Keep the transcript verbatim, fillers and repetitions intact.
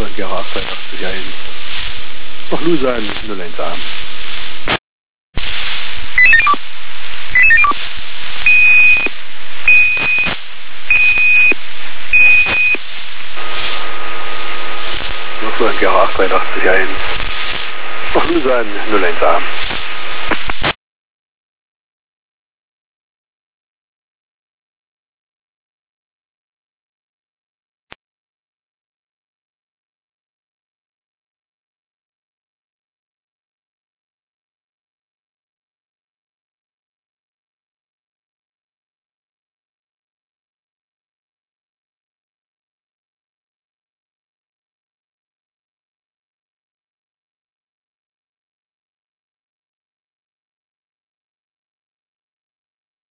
Lusan Gera achtundachtzig eins. Noch Lusan null eins A. Noch Lusan Gera achtundachtzig eins. Noch Lusan null eins A.